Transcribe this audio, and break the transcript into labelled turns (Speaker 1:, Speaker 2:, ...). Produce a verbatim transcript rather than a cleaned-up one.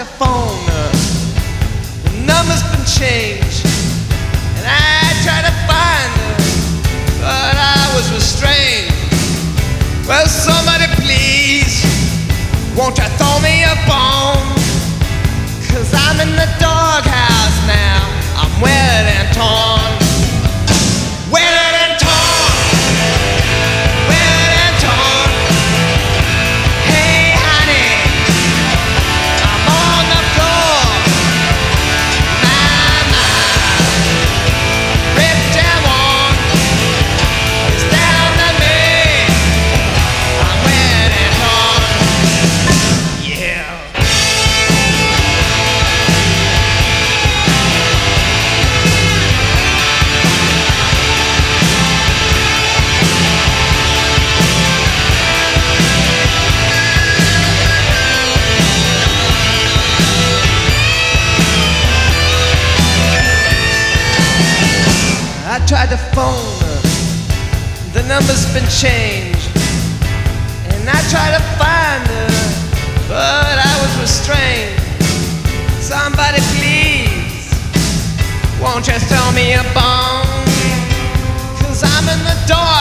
Speaker 1: to phone her. The number's been changed, and I tried to find her, but I was restrained. Well, somebody please, won't you throw me a bone? Cause I'm in the doghouse now, I'm wedded and torn. Wedded and torn, wedded and torn. Hey honey, I'm on the floor. My, my, ripped and worn. It's down to me, I'm wedded and torn. Yeah. I tried to phone her, the number's been changed, and I tried to find her, but I was restrained. Somebody please, won't you throw me a bone? Cause I'm in the dark.